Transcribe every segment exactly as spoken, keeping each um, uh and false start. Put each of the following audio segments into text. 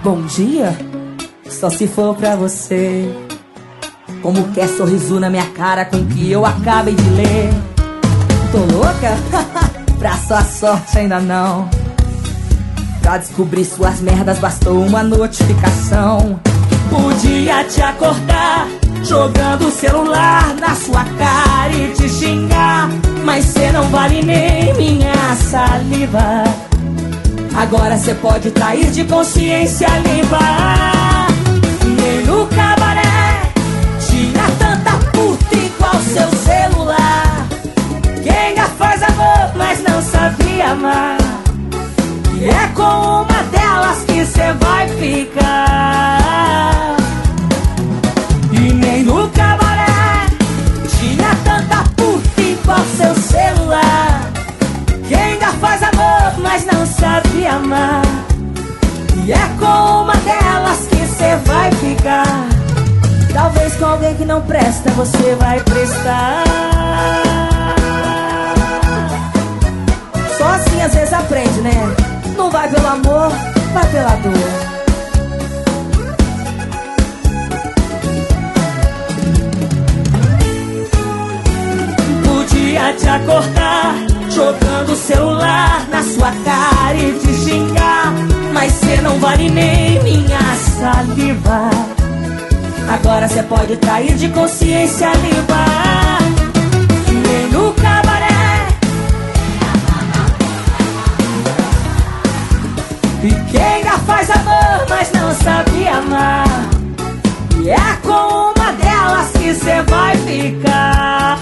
Bom dia, só se for pra você. Como quer sorriso na minha cara com o que eu acabei de ler. Tô louca? Pra sua sorte ainda não. Pra descobrir suas merdas bastou uma notificação. Podia te acordar jogando o celular na sua cara e te xingar, mas cê não vale nem minha saliva. Agora cê pode trair de consciência limpa. Nem no cabaré tinha tanta puta igual seu celular. Quem ainda faz amor, mas não sabia amar. E é com uma delas que cê vai ficar. E nem no cabaré tinha tanta puta igual seu celular. Quem ainda faz amor, mas não sabe amar. E é com uma delas que cê vai ficar. Talvez com alguém que não presta você vai prestar. Só assim às vezes aprende, né? Não vai pelo amor, vai pela dor. Podia te acordar jogando o celular na sua cara e te xingar, mas cê não vale nem minha saliva. Agora cê pode trair de consciência limpa. Nem no cabaré. E quem ainda faz amor, mas não sabe amar. E é com uma delas que cê vai ficar.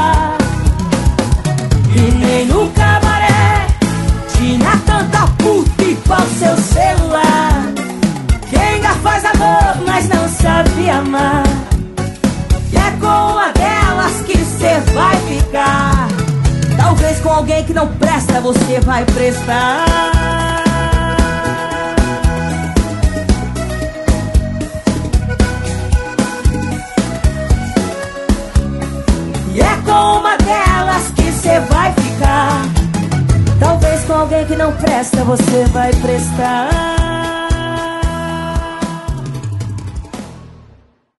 E nem no cabaré tinha tanta puta igual seu celular. Quem ainda faz amor, mas não sabe amar. E é com uma delas que cê vai ficar. Talvez com alguém que não presta você vai prestar. E é com uma delas que cê vai ficar. Talvez com alguém que não presta você vai prestar.